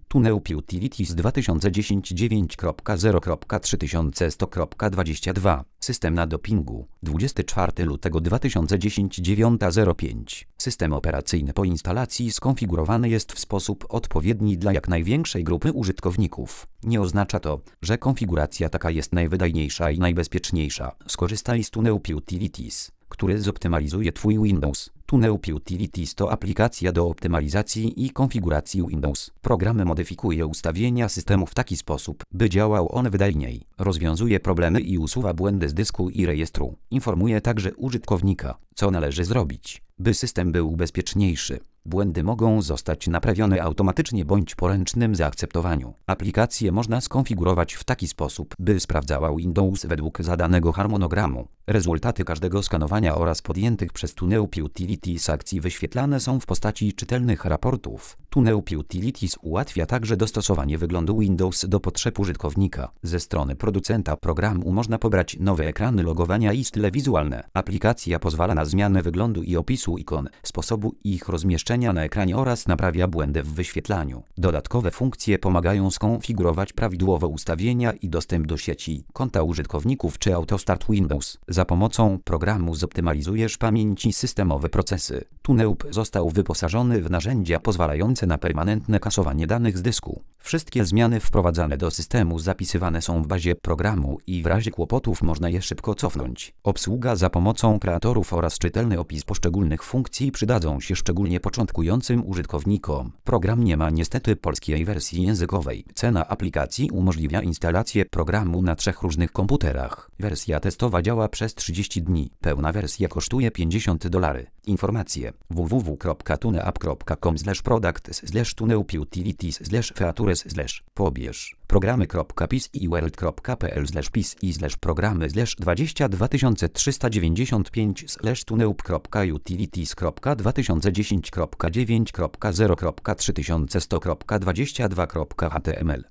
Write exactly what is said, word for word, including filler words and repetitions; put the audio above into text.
TuneUp Utilities dwa tysiące dziesięć dziewięć kropka zero kropka trzy tysiące sto kropka dwadzieścia dwa. System na dopingu. dwudziestego czwartego lutego dwa tysiące dziesięć dziewiąta zero pięć. System operacyjny po instalacji skonfigurowany jest w sposób odpowiedni dla jak największej grupy użytkowników. Nie oznacza to, że konfiguracja taka jest najwydajniejsza i najbezpieczniejsza. Skorzystaj z TuneUp Utilities, który zoptymalizuje Twój Windows. TuneUp Utilities to aplikacja do optymalizacji i konfiguracji Windows. Program modyfikuje ustawienia systemu w taki sposób, by działał on wydajniej. Rozwiązuje problemy i usuwa błędy z dysku i rejestru. Informuje także użytkownika, co należy zrobić, by system był bezpieczniejszy. Błędy mogą zostać naprawione automatycznie bądź po ręcznym zaakceptowaniu. Aplikację można skonfigurować w taki sposób, by sprawdzała Windows według zadanego harmonogramu. Rezultaty każdego skanowania oraz podjętych przez TuneUp Utilities akcji wyświetlane są w postaci czytelnych raportów. TuneUp Utilities ułatwia także dostosowanie wyglądu Windows do potrzeb użytkownika. Ze strony producenta programu można pobrać nowe ekrany logowania i style wizualne. Aplikacja pozwala na zmianę wyglądu i opisu ikon, sposobu ich rozmieszczenia na ekranie oraz naprawia błędy w wyświetlaniu. Dodatkowe funkcje pomagają skonfigurować prawidłowo ustawienia i dostęp do sieci, konta użytkowników czy AutoStart Windows. Za pomocą programu zoptymalizujesz pamięć i systemowe procesy. TuneUp został wyposażony w narzędzia pozwalające na permanentne kasowanie danych z dysku. Wszystkie zmiany wprowadzane do systemu zapisywane są w bazie programu i w razie kłopotów można je szybko cofnąć. Obsługa za pomocą kreatorów oraz czytelny opis poszczególnych funkcji przydadzą się szczególnie początkującym użytkownikom. Program nie ma niestety polskiej wersji językowej. Cena aplikacji umożliwia instalację programu na trzech różnych komputerach. Wersja testowa działa przez trzydzieści dni. Pełna wersja kosztuje pięćdziesiąt dolarów. Informacje: w w w kropka tuneup kropka com slash products slash tuneup utilities slash features slash pobierz programy kropka pis i world kropka pl slash pis i slash programy slash dwadzieścia dwa tysiące trzysta dziewięćdziesiąt pięć slash tuneup kropka utilities kropka dwa tysiące dziesięć kropka dziewięć kropka zero kropka trzy tysiące sto kropka dwadzieścia dwa kropka html